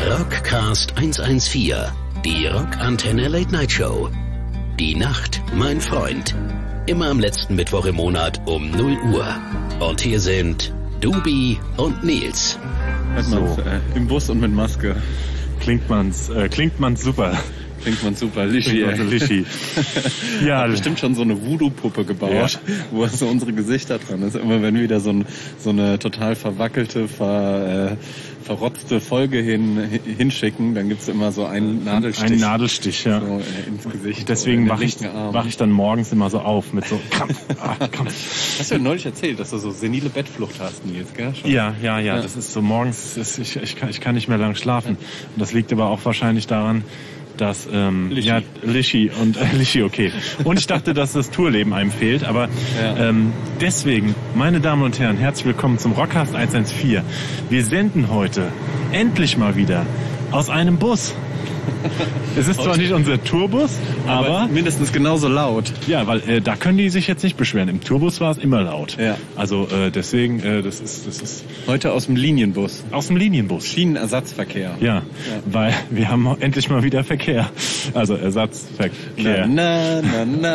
Rockcast 114, die Rockantenne Late Night Show. Die Nacht, mein Freund. Immer am letzten Mittwoch im Monat um 0 Uhr. Und hier sind Dubi und Nils. So. Im Bus und mit Maske. Klingt man's super. Klingt man super, Lischi. Ja, hat bestimmt schon so eine Voodoo-Puppe gebaut, ja, wo so unsere Gesichter dran ist. Immer wenn wieder so eine total verwackelte, verrotzte Folge hinschicken, dann gibt's immer so einen Nadelstich. Einen Nadelstich, ja. So, ins Gesicht. Deswegen wach ich dann morgens immer so auf mit so Krampf. Hast du ja neulich erzählt, dass du so senile Bettflucht hast, Nils, gell? Schon? Ja. Das ist so morgens, ich kann nicht mehr lang schlafen. Und das liegt aber auch wahrscheinlich daran, dass Lischi, okay. Und ich dachte, dass das Tourleben einem fehlt, aber deswegen, meine Damen und Herren, herzlich willkommen zum Rockcast 114. Wir senden heute endlich mal wieder aus einem Bus. Es ist zwar nicht unser Tourbus, aber mindestens genauso laut. Ja, weil da können die sich jetzt nicht beschweren. Im Tourbus war es immer laut. Ja. Also deswegen, das ist heute aus dem Linienbus. Aus dem Linienbus. Schienenersatzverkehr. Ja, weil wir haben endlich mal wieder Verkehr. Also Ersatzverkehr. Na.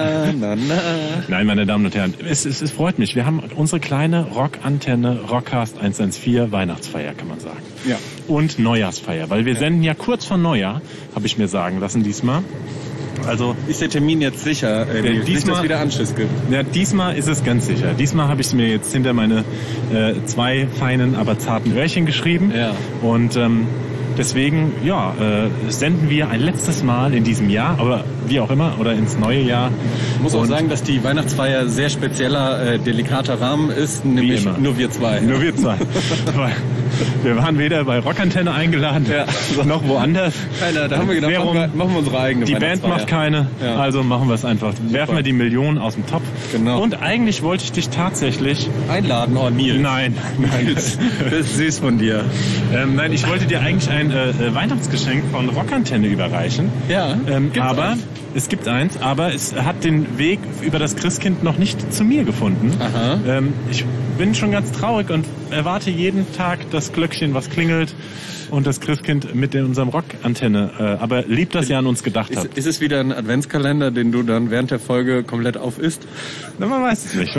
Nein, meine Damen und Herren, es freut mich. Wir haben unsere kleine Rockantenne, Rockcast 114 Weihnachtsfeier, kann man sagen. Ja. Und Neujahrsfeier, weil wir senden ja kurz vor Neujahr, habe ich mir sagen lassen diesmal. Also ist der Termin jetzt sicher, diesmal, nicht, dass wieder Anschiss gibt? Ja, diesmal ist es ganz sicher. Diesmal habe ich es mir jetzt hinter meine zwei feinen, aber zarten Öhrchen geschrieben. Ja. Und deswegen, senden wir ein letztes Mal in diesem Jahr, aber wie auch immer, oder ins neue Jahr. Ich muss auch sagen, dass die Weihnachtsfeier sehr spezieller, delikater Rahmen ist, nämlich nur wir zwei. Nur wir zwei. Wir waren weder bei Rockantenne eingeladen, noch woanders. Keiner, da haben wir gedacht, machen wir unsere eigene. Die Band macht keine, also machen wir es einfach. Super. Werfen wir die Millionen aus dem Topf. Genau. Und eigentlich wollte ich dich tatsächlich einladen, Nils. Nein. Das ist süß von dir. Nein, ich wollte dir eigentlich ein Weihnachtsgeschenk von Rockantenne überreichen. Ja, es gibt eins, aber es hat den Weg über das Christkind noch nicht zu mir gefunden. Aha. Ich bin schon ganz traurig und erwarte jeden Tag das Glöckchen, was klingelt und das Christkind mit in unserem Rockantenne. Aber lieb, dass ihr an uns gedacht habt. Ist es wieder ein Adventskalender, den du dann während der Folge komplett auf isst? Na, man weiß es nicht.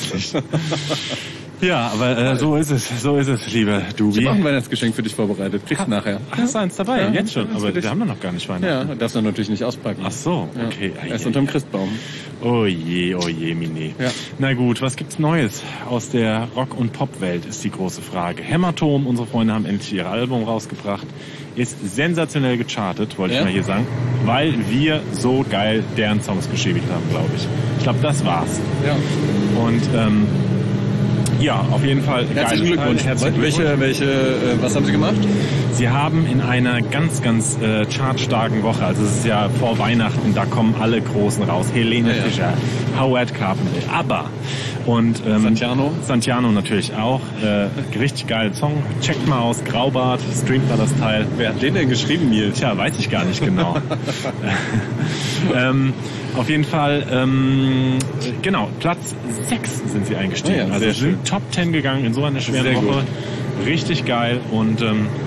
Ja, aber so ist es, lieber Dubi. Ich habe ein Weihnachtsgeschenk für dich vorbereitet. Kriegst du nachher. Ach, hast du eins dabei? Ja, jetzt schon. Aber wir haben noch gar nicht Weihnachten. Ja, darfst du natürlich nicht auspacken. Ach so, okay. Ja, erst unterm Christbaum. Oh je, Mini. Ja. Na gut, was gibt's Neues aus der Rock- und Pop-Welt, ist die große Frage. Hämatom, unsere Freunde haben endlich ihr Album rausgebracht. Ist sensationell gechartet, wollte ich mal hier sagen. Weil wir so geil deren Songs geschädigt haben, glaube ich. Ich glaube, das war's. Ja. Und, auf jeden Fall. Herzlichen Glückwunsch. Was haben Sie gemacht? Sie haben in einer ganz, ganz chartstarken Woche, also es ist ja vor Weihnachten, da kommen alle Großen raus. Helene Fischer, Howard Carpenter, ABBA und Santiano natürlich auch. Richtig geiler Song. Checkt mal aus, Graubart, streamt mal das Teil. Wer hat den denn geschrieben, Nils? Tja, weiß ich gar nicht genau. Auf jeden Fall, Platz 6 sind sie eingestiegen. Oh ja, also sind Top 10 gegangen in so einer schweren Woche. Gut. Richtig geil und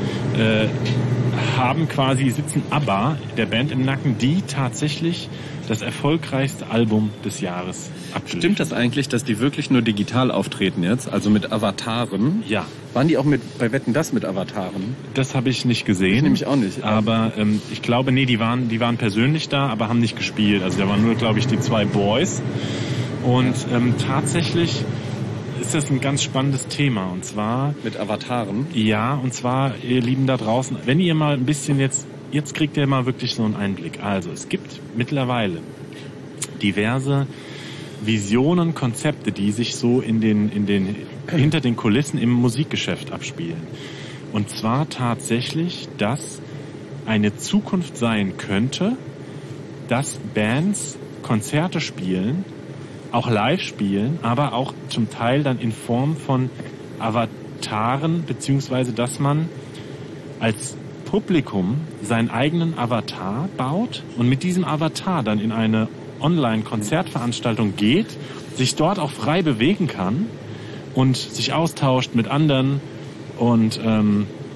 sitzen ABBA, der Band im Nacken, die tatsächlich das erfolgreichste Album des Jahres abgelegt. Stimmt das eigentlich, dass die wirklich nur digital auftreten jetzt, also mit Avataren? Ja. Waren die auch bei Wetten, das mit Avataren? Das habe ich nicht gesehen. Ich nämlich auch nicht. Aber ich glaube, die waren persönlich da, aber haben nicht gespielt. Also da waren nur, glaube ich, die zwei Boys. Und tatsächlich ist das ein ganz spannendes Thema. Und zwar... Mit Avataren? Ja, und zwar, ihr Lieben da draußen, wenn ihr mal ein bisschen jetzt kriegt ihr mal wirklich so einen Einblick. Also es gibt mittlerweile diverse Visionen, Konzepte, die sich so hinter den Kulissen im Musikgeschäft abspielen. Und zwar tatsächlich, dass eine Zukunft sein könnte, dass Bands Konzerte spielen, auch live spielen, aber auch zum Teil dann in Form von Avataren, beziehungsweise dass man als Publikum seinen eigenen Avatar baut und mit diesem Avatar dann in eine Online-Konzertveranstaltung geht, sich dort auch frei bewegen kann und sich austauscht mit anderen und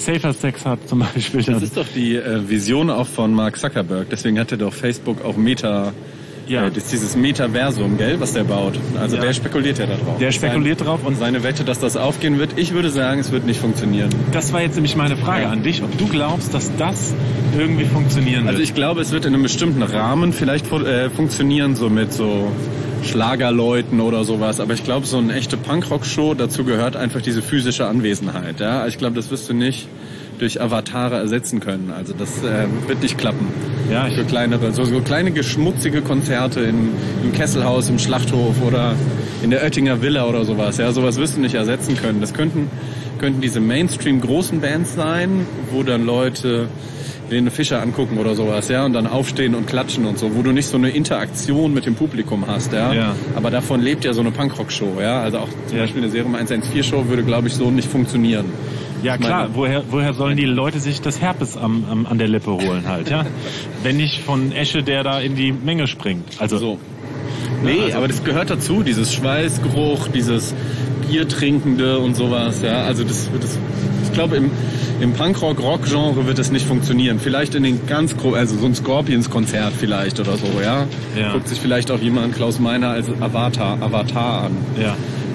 Safer Sex hat zum Beispiel. Das ist doch die Vision auch von Mark Zuckerberg. Deswegen hat er doch Facebook auch Meta... Ja. Das ist dieses Metaversum, gell, was der baut. Also der spekuliert ja da drauf. Der spekuliert drauf. Und seine Wette, dass das aufgehen wird, ich würde sagen, es wird nicht funktionieren. Das war jetzt nämlich meine Frage an dich, ob du glaubst, dass das irgendwie funktionieren wird. Also ich glaube, es wird in einem bestimmten Rahmen vielleicht funktionieren, so mit so Schlagerleuten oder sowas. Aber ich glaube, so eine echte Punkrock-Show, dazu gehört einfach diese physische Anwesenheit. Ja? Ich glaube, das wirst du nicht durch Avatare ersetzen können. Also das wird nicht klappen. Ja, für kleinere, so kleine schmutzige Konzerte im Kesselhaus, im Schlachthof oder in der Oettinger Villa oder sowas. Ja, sowas wirst du nicht ersetzen können. Das könnten diese Mainstream großen Bands sein, wo dann Leute Helene Fischer angucken oder sowas, ja, und dann aufstehen und klatschen und so, wo du nicht so eine Interaktion mit dem Publikum hast, ja. Aber davon lebt ja so eine Punkrock-Show, ja. Also auch zum Beispiel eine Serum 114-Show würde, glaube ich, so nicht funktionieren. Ja klar, woher sollen die Leute sich das Herpes an der Lippe holen halt, ja? Wenn nicht von Esche, der da in die Menge springt. Also so. Nee, also, aber das gehört dazu, dieses Schweißgeruch, dieses Biertrinkende und sowas, ja. Also ich glaube im Punkrock-Rock-Genre wird das nicht funktionieren. Vielleicht in den ganz also so ein Scorpions-Konzert vielleicht oder so, ja. Guckt sich vielleicht auch jemand Klaus Meiner als Avatar an. Ja.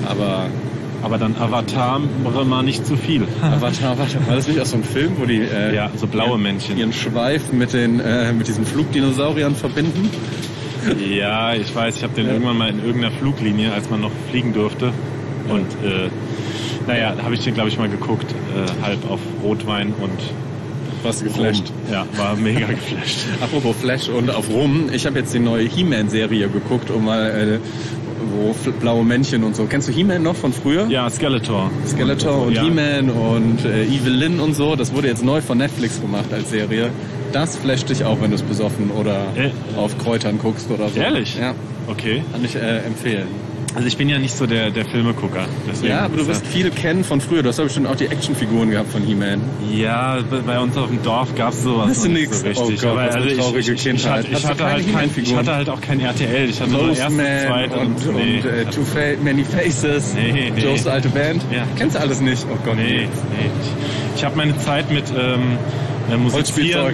Aber dann Avatar mal nicht zu viel. Avatar, war das nicht auch so ein Film, wo die so blaue Männchen ihren Schweif mit diesen Flugdinosauriern verbinden? Ja, ich weiß, ich habe den irgendwann mal in irgendeiner Fluglinie, als man noch fliegen durfte. Und da habe ich den, glaube ich, mal geguckt, halb auf Rotwein und was geflasht. Ja, war mega geflasht. Apropos Flash und auf Rum, ich habe jetzt die neue He-Man-Serie geguckt, um mal wo blaue Männchen und so. Kennst du He-Man noch von früher? Ja, Skeletor und He-Man und Evelyn und so. Das wurde jetzt neu von Netflix gemacht als Serie. Das flasht dich auch, wenn du es besoffen oder auf Kräutern guckst oder so. Ehrlich? Ja. Okay. Kann ich empfehlen. Also ich bin ja nicht so der Filmegucker. Ja, aber du wirst viele kennen von früher. Du hast ja bestimmt auch die Actionfiguren gehabt von He-Man. Ja, bei uns auf dem Dorf gab es sowas das ist nix. So richtig. Oh Gott, aber also ich hatte halt auch kein RTL. Ich hatte nur erste, zweite und Too Many Faces. Nee. Joes alte Band. Ja. Kennst du alles nicht? Oh Gott. Nee. Ich habe meine Zeit mit Musizieren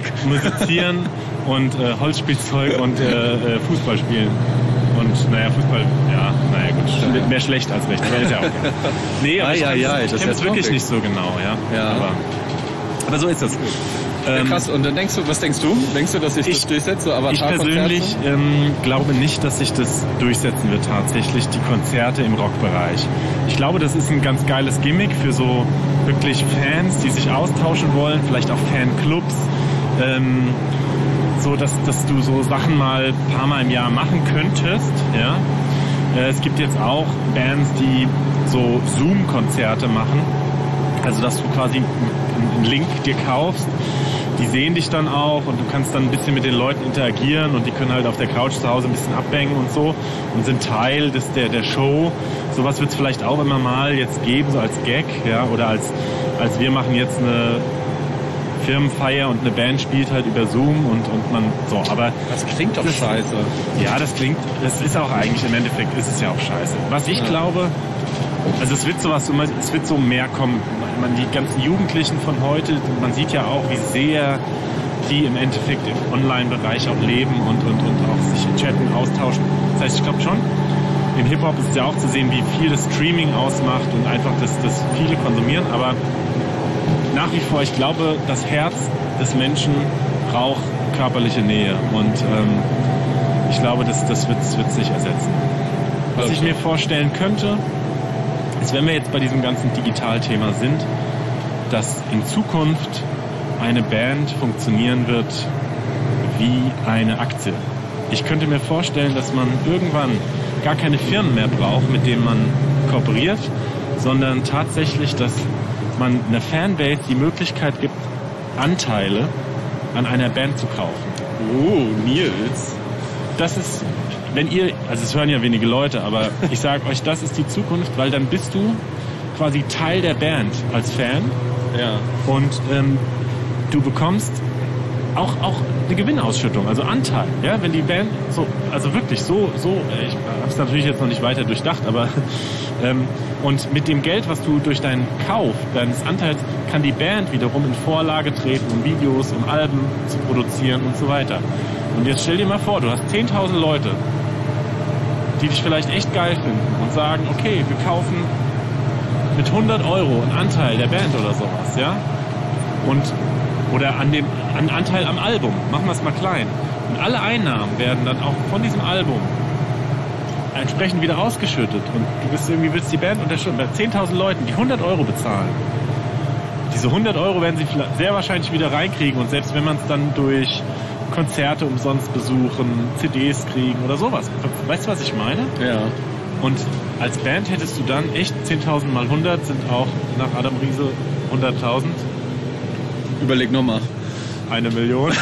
und Holzspielzeug und Fußball spielen. Und Fußball, gut, mehr schlecht als recht. Aber ist ja auch nee, aber ich kenne es wirklich nicht so genau, ja. Aber so ist das. Krass, und dann was denkst du? Denkst du, dass sich das durchsetzt? So ich persönlich glaube nicht, dass sich das durchsetzen wird tatsächlich, die Konzerte im Rockbereich. Ich glaube, das ist ein ganz geiles Gimmick für so wirklich Fans, die sich austauschen wollen, vielleicht auch Fanclubs. So, dass du so Sachen mal ein paar Mal im Jahr machen könntest, ja. Es gibt jetzt auch Bands, die so Zoom-Konzerte machen, also dass du quasi einen Link dir kaufst, die sehen dich dann auch und du kannst dann ein bisschen mit den Leuten interagieren und die können halt auf der Couch zu Hause ein bisschen abhängen und so und sind Teil der Show. Sowas wird es vielleicht auch immer mal jetzt geben, so als Gag, ja, oder als wir machen jetzt eine Firmenfeier und eine Band spielt halt über Zoom und man so, aber das klingt doch scheiße. Ja, das ist auch eigentlich im Endeffekt ist es ja auch scheiße. Was ich glaube, also es wird so mehr kommen. Die ganzen Jugendlichen von heute, man sieht ja auch, wie sehr die im Endeffekt im Online-Bereich auch leben und auch sich chatten, austauschen. Das heißt, ich glaube schon, im Hip-Hop ist es ja auch zu sehen, wie viel das Streaming ausmacht und einfach das viele konsumieren, aber nach wie vor, ich glaube, das Herz des Menschen braucht körperliche Nähe und ich glaube, das wird sich ersetzen. Was ich mir vorstellen könnte, ist, wenn wir jetzt bei diesem ganzen Digitalthema sind, dass in Zukunft eine Band funktionieren wird wie eine Aktie. Ich könnte mir vorstellen, dass man irgendwann gar keine Firmen mehr braucht, mit denen man kooperiert, sondern tatsächlich, dass man einer Fanbase die Möglichkeit gibt, Anteile an einer Band zu kaufen. Oh, Nils. Das ist, also es hören ja wenige Leute, aber ich sage euch, das ist die Zukunft, weil dann bist du quasi Teil der Band als Fan. Ja. Und du bekommst auch eine Gewinnausschüttung, also Anteil, ja, wenn die Band also wirklich so, ich habe es natürlich jetzt noch nicht weiter durchdacht, aber und mit dem Geld, was du durch deinen Kauf deines Anteils, kann die Band wiederum in Vorlage treten, um Videos, um Alben zu produzieren und so weiter. Und jetzt stell dir mal vor, du hast 10.000 Leute, die dich vielleicht echt geil finden und sagen, okay, wir kaufen mit 100 Euro einen Anteil der Band oder sowas, ja, oder an Anteil am Album, machen wir es mal klein. Und alle Einnahmen werden dann auch von diesem Album entsprechend wieder ausgeschüttet. Und du willst die Band unterstützen. Bei 10.000 Leuten, die 100 Euro bezahlen. Diese 100 Euro werden sie sehr wahrscheinlich wieder reinkriegen. Und selbst wenn man es dann durch Konzerte umsonst besuchen, CDs kriegen oder sowas. Weißt du, was ich meine? Ja. Und als Band hättest du dann echt 10.000 mal 100 sind auch nach Adam Riese 100.000. Überleg nochmal. 1 Million.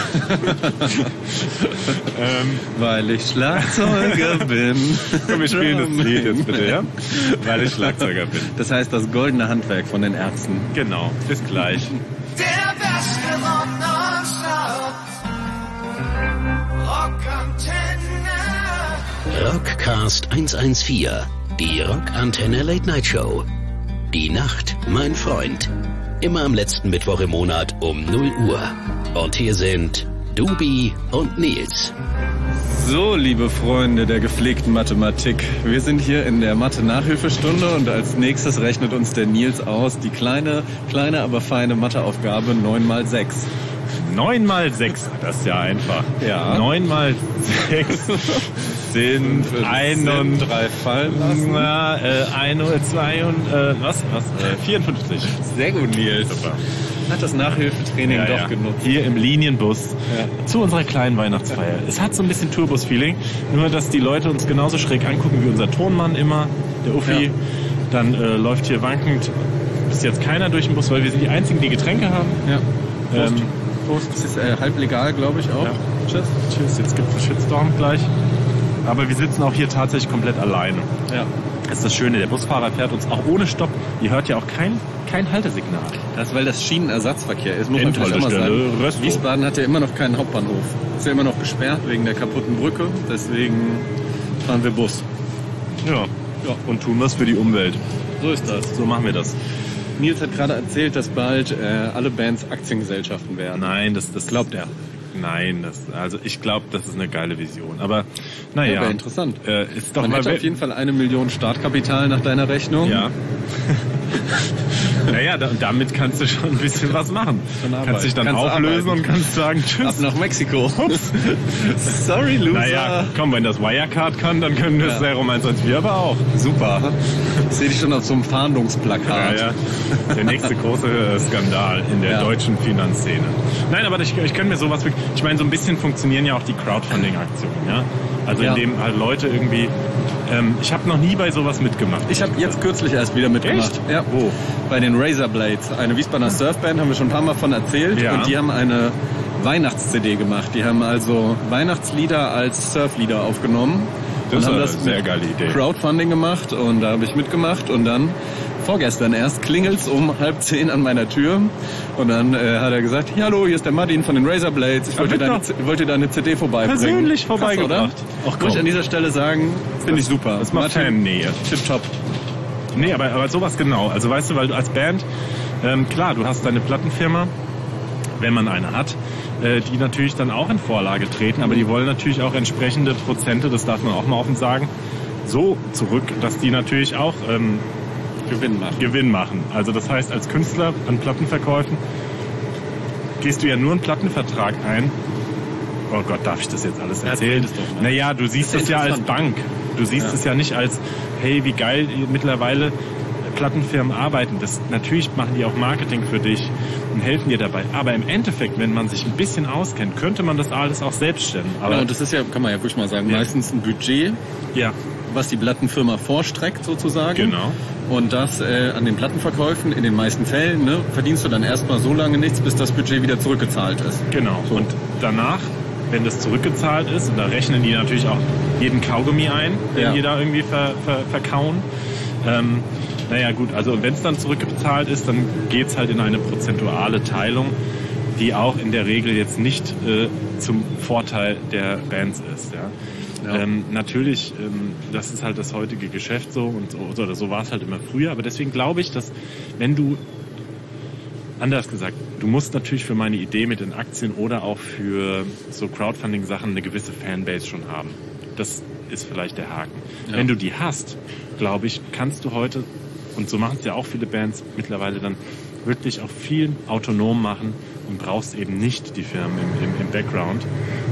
Weil ich Schlagzeuger bin. Komm, wir spielen das Lied jetzt bitte, ja? Weil ich Schlagzeuger bin. Das heißt das goldene Handwerk von den Ärzten. Genau, bis gleich. Der beste Rock nonstop. Rockantenne. Rockcast 114. Die Rockantenne Late Night Show. Die Nacht, mein Freund. Immer am letzten Mittwoch im Monat um 0 Uhr. Und hier sind Dubi und Nils. So, liebe Freunde der gepflegten Mathematik, wir sind hier in der Mathe-Nachhilfestunde und als nächstes rechnet uns der Nils aus die kleine, aber feine Matheaufgabe 9 mal 6. 9 mal 6, das ist ja einfach. Ja. 9 mal 6 sind 3 fallen lassen. 54. Sehr gut, Nils. Super. Hat das Nachhilfetraining doch genutzt. Hier im Linienbus zu unserer kleinen Weihnachtsfeier. Es hat so ein bisschen Tourbus-Feeling, nur dass die Leute uns genauso schräg angucken wie unser Tonmann immer, der Uffi. Ja. Dann läuft hier wankend bis jetzt keiner durch den Bus, weil wir sind die Einzigen, die Getränke haben. Ja. Prost. Das ist halb legal, glaube ich auch. Ja. Tschüss. Jetzt gibt es einen Shitstorm gleich. Aber wir sitzen auch hier tatsächlich komplett alleine. Ja. Das ist das Schöne, der Busfahrer fährt uns auch ohne Stopp. Ihr hört ja auch kein Haltesignal. Das ist, weil das Schienenersatzverkehr ist, muss man vielleicht immer sagen. Wiesbaden hat ja immer noch keinen Hauptbahnhof. Ist ja immer noch gesperrt wegen der kaputten Brücke. Deswegen fahren wir Bus. Ja. Und tun was für die Umwelt. So ist das. So machen wir das. Nils hat gerade erzählt, dass bald alle Bands Aktiengesellschaften werden. Nein, das glaubt er. Nein, ich glaube, das ist eine geile Vision. Aber naja. Ja, wäre interessant. Ist doch Man hätte auf jeden Fall 1 Million Startkapital nach deiner Rechnung. Ja. Naja, damit kannst du schon ein bisschen was machen. Kannst dich dann auflösen und kannst sagen, tschüss. Ab nach Mexiko. Ups. Sorry, Loser. Naja, komm, wenn das Wirecard kann, dann können das Serum 114 aber auch. Super. Ich sehe dich schon auf so einem Fahndungsplakat. Ja. Der nächste große Skandal in der deutschen Finanzszene. Nein, aber ich könnte mir sowas wirklich... Ich meine, so ein bisschen funktionieren ja auch die Crowdfunding-Aktionen, ja? Also indem halt Leute irgendwie... ich habe noch nie bei sowas mitgemacht. Ich habe jetzt kürzlich erst wieder mitgemacht. Echt? Ja. Wo? Bei den Razorblades. Eine Wiesbadener Surfband, haben wir schon ein paar Mal von erzählt. Ja. Und die haben eine Weihnachts-CD gemacht. Die haben also Weihnachtslieder als Surflieder aufgenommen. Das haben das sehr geile Idee. Crowdfunding gemacht und da habe ich mitgemacht und dann vorgestern erst klingelt's um 9:30 an meiner Tür und dann hat er gesagt, hallo, hier ist der Martin von den Razorblades, ich wollte dir eine CD vorbeibringen. Persönlich vorbeigebracht. Muss ich an dieser Stelle sagen, finde ich super. Das macht Fan-Nähe. Tipptopp. Nee, aber sowas genau. Also weißt du, weil du als Band, klar, du hast deine Plattenfirma, wenn man eine hat, die natürlich dann auch in Vorlage treten, aber die wollen natürlich auch entsprechende Prozente, das darf man auch mal offen sagen, so zurück, dass die natürlich auch Gewinn machen. Also das heißt, als Künstler an Plattenverkäufen gehst du ja nur einen Plattenvertrag ein. Oh Gott, darf ich das jetzt alles erzählen? Naja, du siehst es ja als Bank. Du siehst es ja nicht als, hey, wie geil mittlerweile Plattenfirmen arbeiten. Natürlich machen die auch Marketing für dich und helfen dir dabei. Aber im Endeffekt, wenn man sich ein bisschen auskennt, könnte man das alles auch selbst stellen. Aber und das ist ja, kann man ja wirklich mal sagen, meistens ein Budget, was die Plattenfirma vorstreckt sozusagen. Genau. Und das an den Plattenverkäufen in den meisten Fällen verdienst du dann erstmal so lange nichts, bis das Budget wieder zurückgezahlt ist. Genau. So. Und danach, wenn das zurückgezahlt ist, und da rechnen die natürlich auch jeden Kaugummi ein, den die da irgendwie verkauen. Naja gut, also wenn es dann zurückgezahlt ist, dann geht's halt in eine prozentuale Teilung, die auch in der Regel jetzt nicht zum Vorteil der Bands ist. Ja? Ja. Natürlich, das ist halt das heutige Geschäft so oder so war es halt immer früher, aber deswegen glaube ich, dass wenn du, anders gesagt, du musst natürlich für meine Idee mit den Aktien oder auch für so Crowdfunding-Sachen eine gewisse Fanbase schon haben. Das ist vielleicht der Haken. Ja. Wenn du die hast, glaube ich, kannst du heute, und so machen es ja auch viele Bands mittlerweile dann, wirklich auch viel autonom machen und brauchst eben nicht die Firmen im Background.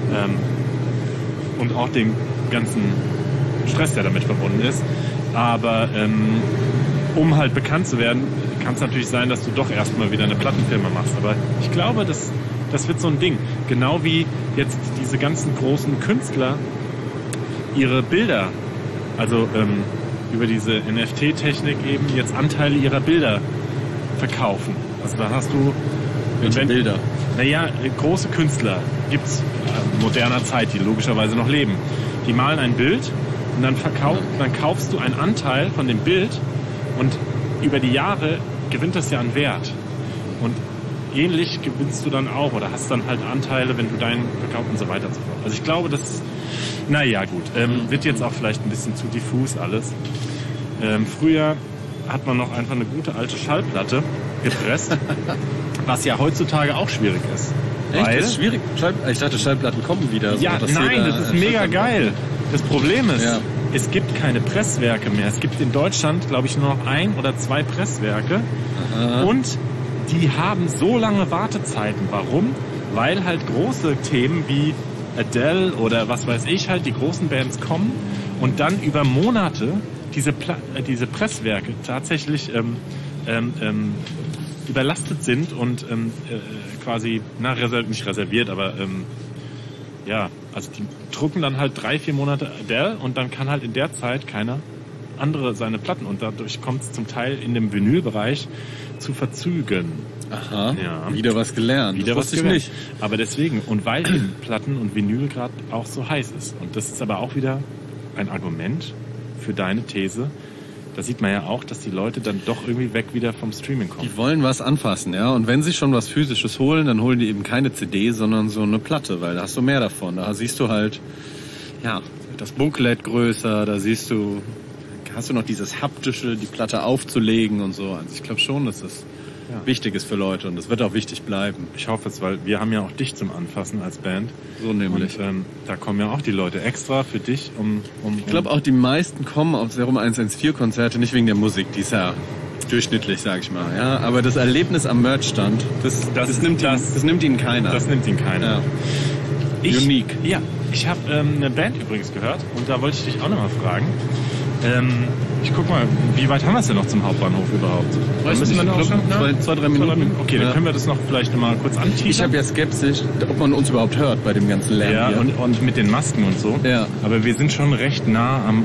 Und auch den ganzen Stress, der damit verbunden ist. Aber um halt bekannt zu werden, kann es natürlich sein, dass du doch erstmal wieder eine Plattenfirma machst. Aber ich glaube, das wird so ein Ding. Genau wie jetzt diese ganzen großen Künstler ihre Bilder, also über diese NFT-Technik eben jetzt Anteile ihrer Bilder verkaufen. Also da hast du... Welche Bilder? Naja, große Künstler gibt's moderner Zeit, die logischerweise noch leben. Die malen ein Bild und dann kaufst du einen Anteil von dem Bild und über die Jahre gewinnt das ja an Wert. Und ähnlich gewinnst du dann auch oder hast dann halt Anteile, wenn du deinen verkaufst und so weiter und so fort. Also ich glaube, das, naja gut, wird jetzt auch vielleicht ein bisschen zu diffus alles. Früher hat man noch einfach eine gute alte Schallplatte gepresst, was ja heutzutage auch schwierig ist. Echt? Das ist schwierig? Ich dachte, Schallplatten kommen wieder. Ja, nein, das ist mega geil. Das Problem ist, es gibt keine Presswerke mehr. Es gibt in Deutschland, glaube ich, nur noch 1 oder 2 Presswerke. Aha. Und die haben so lange Wartezeiten. Warum? Weil halt große Themen wie Adele oder was weiß ich halt, die großen Bands kommen und dann über Monate diese Presswerke tatsächlich überlastet sind und quasi, nicht reserviert, aber also die drucken dann halt 3-4 Monate Adele und dann kann halt in der Zeit keiner andere seine Platten und dadurch kommt es zum Teil in dem Vinylbereich zu Verzügen. Aha, ja. Wieder was gelernt. Wieder was gelernt. Nicht. Aber deswegen, und weil eben Platten und Vinyl gerade auch so heiß ist. Und das ist aber auch wieder ein Argument für deine These. Da sieht man ja auch, dass die Leute dann doch irgendwie weg wieder vom Streaming kommen. Die wollen was anfassen, ja. Und wenn sie schon was Physisches holen, dann holen die eben keine CD, sondern so eine Platte, weil da hast du mehr davon. Da siehst du halt, ja, das Booklet größer, da hast du noch dieses haptische, die Platte aufzulegen und so. Also ich glaube schon, dass das wichtig ist für Leute und das wird auch wichtig bleiben. Ich hoffe es, weil wir haben ja auch dich zum Anfassen als Band. So nämlich. Und da kommen ja auch die Leute extra für dich, Ich glaube auch, die meisten kommen auf Serum 114 Konzerte nicht wegen der Musik, die ist ja durchschnittlich, sag ich mal. Ja, aber das Erlebnis am Merchstand, das nimmt ihnen keiner. Das nimmt ihnen keiner. Ja. Unique. Ja, ich habe eine Band übrigens gehört und da wollte ich dich auch nochmal fragen. Ich guck mal, wie weit haben wir es denn noch zum Hauptbahnhof überhaupt? Müssen wir noch 2-3 Minuten. Okay, dann können wir das noch vielleicht mal kurz anteasern. Ich habe ja skeptisch, ob man uns überhaupt hört bei dem ganzen Lärm hier. Und mit den Masken und so. Ja. Aber wir sind schon recht nah am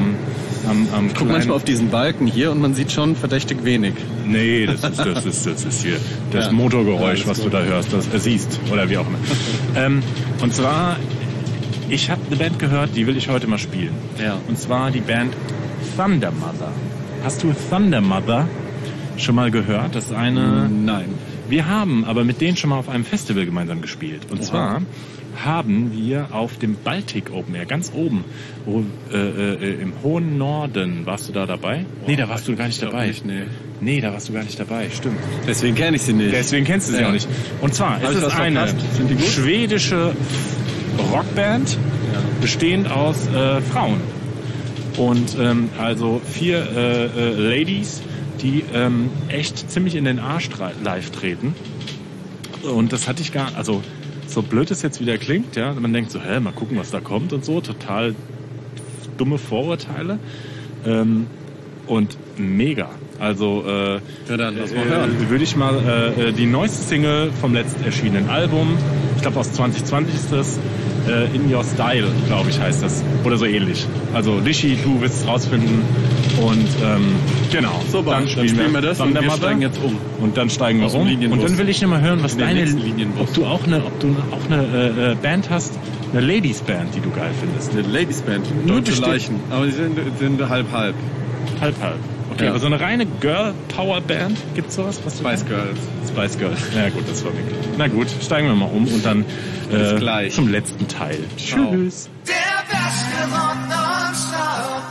ich guck manchmal auf diesen Balken hier und man sieht schon verdächtig wenig. Nee, das ist hier das Motorgeräusch, was du da hörst, das siehst oder wie auch immer. Und zwar, ich habe eine Band gehört, die will ich heute mal spielen. Ja. Und zwar die Band Thunder Mother. Hast du Thunder Mother schon mal gehört? Das ist eine... Nein. Wir haben aber mit denen schon mal auf einem Festival gemeinsam gespielt. Und zwar haben wir auf dem Baltic Open Air, ganz oben, im hohen Norden, warst du da dabei? Nee, da warst du gar nicht dabei. Nee, da warst du gar nicht dabei, stimmt. Deswegen kenne ich sie nicht. Deswegen kennst du sie auch nicht. Und zwar ist es eine schwedische Rockband, bestehend aus Frauen. Und also 4 Ladies, die echt ziemlich in den Arsch live treten. Und das hatte ich also so blöd es jetzt wieder klingt, ja, man denkt so, mal gucken, was da kommt und so, total dumme Vorurteile und mega. Also würde ich mal die neueste Single vom letzt erschienenen Album, ich glaube aus 2020 ist das, In Your Style, glaube ich, heißt das. Oder so ähnlich. Also Lishi, du wirst es rausfinden. Und genau. So, dann spielen wir das und wir steigen jetzt um. Und dann steigen wir um. Und dann will ich mal hören, was ob du auch eine Band hast, eine Ladies Band, die du geil findest. Eine Ladies Band, Deutsche Leichen. Aber die sind halb-halb. Halb. Okay, Ja. aber so eine reine Girl-Power-Band, gibt's sowas? Spice Girls. Spice Girls. Ja gut, das war wirklich. Na gut, steigen wir mal um und dann Bis gleich. zum letzten Teil. Ciao. Tschüss. Der beste Rock nonstop.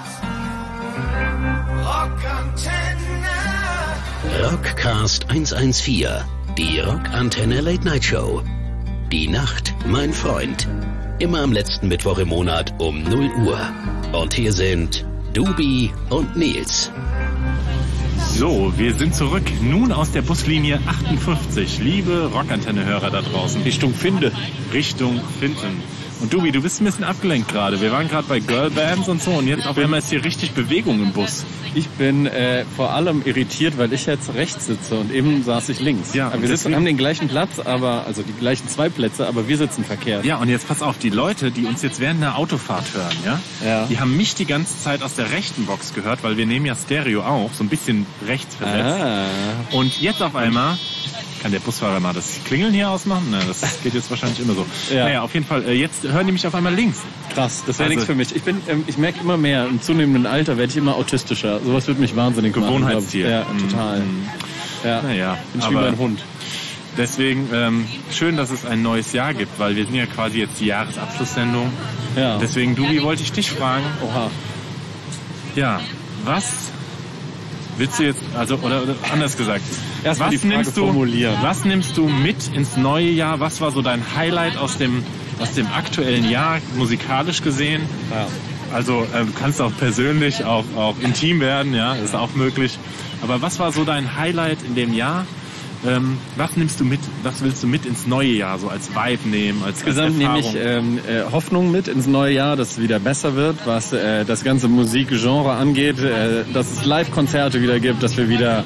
Rockantenne. Rockcast 114, die Rockantenne Late Night Show. Die Nacht, mein Freund. Immer am letzten Mittwoch im Monat um 0 Uhr. Und hier sind Dubi und Nils. So, wir sind zurück. Nun aus der Buslinie 58. Liebe Rockantenne-Hörer da draußen. Richtung Finde. Richtung Finden. Und Dubi, du bist ein bisschen abgelenkt gerade. Wir waren gerade bei Girlbands und so und jetzt auf einmal ist hier richtig Bewegung im Bus. Ich bin vor allem irritiert, weil ich jetzt rechts sitze und eben saß ich links. Ja, aber wir haben den gleichen Platz, also die gleichen 2 Plätze, aber wir sitzen verkehrt. Ja, und jetzt pass auf, die Leute, die uns jetzt während der Autofahrt hören, Ja. die haben mich die ganze Zeit aus der rechten Box gehört, weil wir nehmen ja Stereo auch, so ein bisschen rechts versetzt. Und jetzt auf einmal kann der Busfahrer mal das Klingeln hier ausmachen? Na, das geht jetzt wahrscheinlich immer so. Ja. Naja, auf jeden Fall, jetzt hören die mich auf einmal links. Krass, das wäre Also- nichts für mich. Ich merke immer mehr, im zunehmenden Alter werde ich immer autistischer. Sowas wird mich wahnsinnig machen. Gewohnheitstier. Ja, total. Ja. Naja, Bin ich wie aber mein Hund. deswegen schön, dass es ein neues Jahr gibt, weil wir sind ja quasi jetzt die Jahresabschlusssendung. Ja. Deswegen, Dubi, wollte ich dich fragen, Oha. ja, was willst du jetzt, also oder anders gesagt, Erstmal die Frage formulieren. was nimmst du mit ins neue Jahr? Was war so dein Highlight aus dem aktuellen Jahr, musikalisch gesehen? Ja. Also du kannst auch persönlich, auch intim werden, ja, ist auch möglich. Aber was war so dein Highlight in dem Jahr? Was nimmst du mit? Was willst du mit ins neue Jahr, so als Vibe nehmen, als Insgesamt nehme ich Erfahrung? Hoffnung mit ins neue Jahr, dass es wieder besser wird, was das ganze Musikgenre angeht, dass es Live-Konzerte wieder gibt, dass wir wieder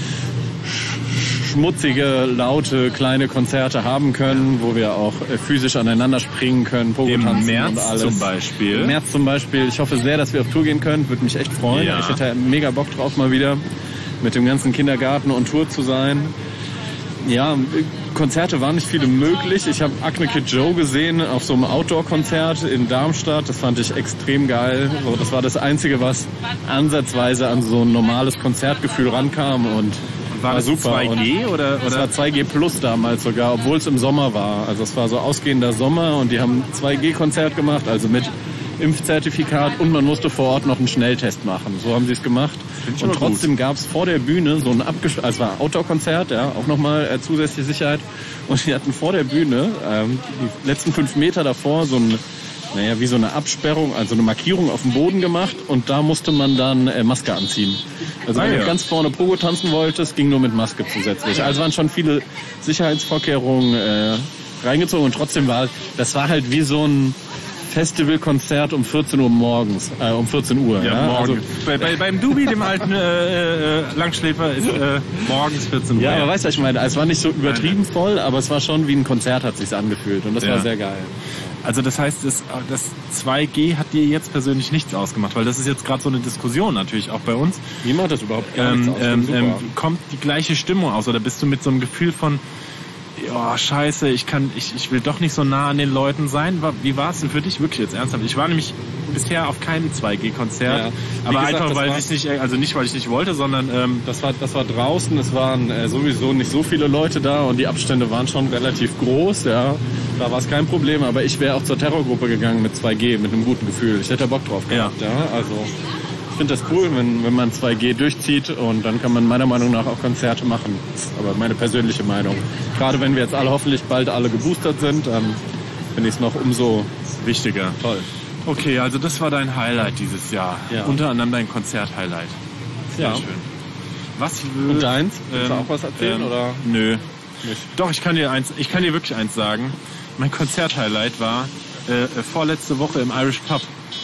schmutzige, laute, kleine Konzerte haben können, wo wir auch physisch aneinander springen können, Pogo Im tanzen März und alles. zum Beispiel. Im März zum Beispiel. Ich hoffe sehr, dass wir auf Tour gehen können. Würde mich echt freuen. Ja. Ich hätte mega Bock drauf, mal wieder mit dem ganzen Kindergarten on Tour zu sein. Ja, Konzerte waren nicht viele möglich. Ich habe Acne Kid Joe gesehen auf so einem Outdoor-Konzert in Darmstadt. Das fand ich extrem geil. So, das war das Einzige, was ansatzweise an so ein normales Konzertgefühl rankam und war das super. 2G oder? Das war 2G Plus damals sogar, obwohl es im Sommer war. Also es war so ausgehender Sommer und die haben 2G-Konzert gemacht, also mit Impfzertifikat und man musste vor Ort noch einen Schnelltest machen. So haben sie es gemacht. ich Und aber trotzdem gab es vor der Bühne so ein also es war ein Outdoor-Konzert, ja, auch nochmal zusätzliche Sicherheit. Und die hatten vor der Bühne, die letzten 5 Meter davor, so ein, wie so eine Absperrung, also eine Markierung auf dem Boden gemacht und da musste man dann Maske anziehen. Also wenn du ganz vorne Pogo tanzen wolltest, ging nur mit Maske zusätzlich. Also waren schon viele Sicherheitsvorkehrungen reingezogen und trotzdem das war halt wie so ein Festivalkonzert um 14 Uhr morgens, um 14 Uhr. Ja, morgen. Also, Beim Dubi, dem alten Langschläfer, ist morgens 14 Uhr. ja, aber weißt du, was ich meine? Es war nicht so übertrieben voll, aber es war schon wie ein Konzert, hat sich's angefühlt und das war sehr geil. Also das heißt, das 2G hat dir jetzt persönlich nichts ausgemacht, weil das ist jetzt gerade so eine Diskussion natürlich auch bei uns. Wie macht das überhaupt gar nichts aus? Super. Kommt die gleiche Stimmung aus oder bist du mit so einem Gefühl von, ja, scheiße, ich will doch nicht so nah an den Leuten sein? Wie war es denn für dich wirklich jetzt ernsthaft? Ich war nämlich bisher auf keinem 2G-Konzert, Ja. aber Wie gesagt, einfach, weil das ich nicht, also nicht, weil ich nicht wollte, sondern Das war draußen, es waren sowieso nicht so viele Leute da und die Abstände waren schon relativ groß, ja. Da war es kein Problem, aber ich wäre auch zur Terrorgruppe gegangen mit 2G, mit einem guten Gefühl. Ich hätte Bock drauf gehabt, ja. Also ich finde das cool, wenn man 2G durchzieht und dann kann man meiner Meinung nach auch Konzerte machen. Aber meine persönliche Meinung. Gerade wenn wir jetzt hoffentlich bald alle geboostert sind, dann finde ich es noch umso wichtiger. toll. Okay, also das war dein Highlight dieses Jahr. Ja. Unter anderem dein Konzert-Highlight. Sehr Ja. schön. Was Und deins? Willst du auch was erzählen? Oder? Nö. Nicht? Doch, ich kann dir wirklich eins sagen. Mein Konzert-Highlight war vorletzte Woche im Irish Pub.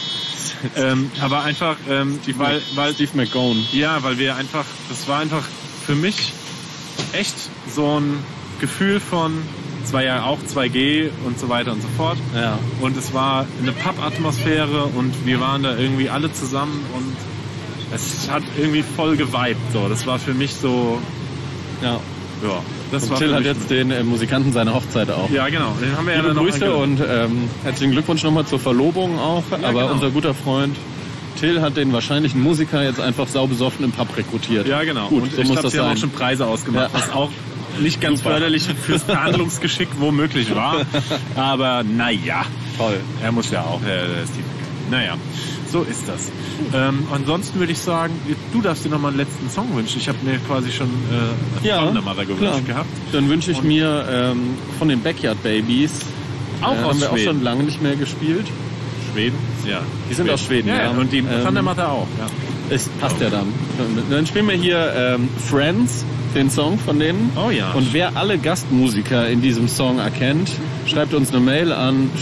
Aber einfach, weil Steve McGowan. ja, weil das war einfach für mich echt so ein Gefühl von, es war ja auch 2G und so weiter und so fort. Ja. Und es war eine Pub-Atmosphäre und wir waren da irgendwie alle zusammen und es hat irgendwie voll geweibt. So. Das war für mich so, Ja. ja, das Und war Till für hat mich jetzt den Musikanten seine Hochzeit auch. ja, genau. Den haben wir ja Liebe dann noch Grüße eingeladen. und herzlichen Glückwunsch nochmal zur Verlobung auch. Aber genau. unser guter Freund Till hat den wahrscheinlichen Musiker jetzt einfach saubesoffen im Pub rekrutiert. Ja, genau. Gut, und so ich muss glaube, das sie haben sein. auch schon Preise ausgemacht, was auch nicht ganz förderlich fürs Verhandlungsgeschick womöglich war. Aber naja, Toll. er muss ja auch, naja, so ist das. Ansonsten würde ich sagen, du darfst dir noch mal einen letzten Song wünschen. Ich habe mir quasi schon Thunder Mother gewünscht gehabt. Dann wünsche ich mir von den Backyard Babies, Auch aus haben wir auch Schweden. schon lange nicht mehr gespielt. Schweden? Ja. Die sind aus Schweden, ja. Und die Thunder Mother auch, ja. Es passt ja dann. Dann spielen wir hier Friends, den Song von denen. Oh ja. Und wer alle Gastmusiker in diesem Song erkennt, schreibt uns eine Mail an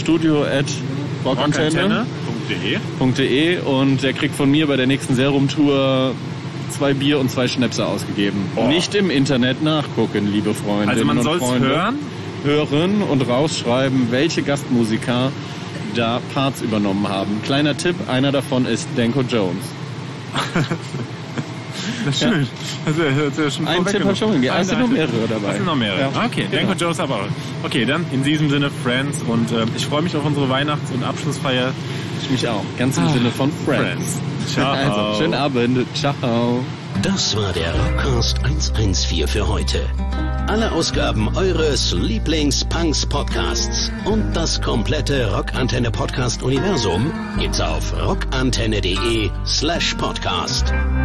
studio@rockantenne.de und der kriegt von mir bei der nächsten Serum-Tour 2 Bier und 2 Schnäpse ausgegeben. Boah. Nicht im Internet nachgucken, liebe Freunde. Also man soll es hören und rausschreiben, welche Gastmusiker da Parts übernommen haben. Kleiner Tipp, einer davon ist Danko Jones. Das ist schön. Also, ja schon Ein Tipp hat schon gegeben. Es sind noch mehrere dabei. Es sind noch mehrere. Ja. Okay, Genau. Danko Jones aber auch. Okay, dann in diesem Sinne Friends und ich freue mich auf unsere Weihnachts- und Abschlussfeier. Ich mich auch. Ganz im Sinne von Friends. Ciao. Also, schönen Abend. Ciao. Das war der Rockcast 114 für heute. Alle Ausgaben eures Lieblings-Punks-Podcasts und das komplette Rockantenne-Podcast-Universum gibt's auf rockantenne.de/podcast.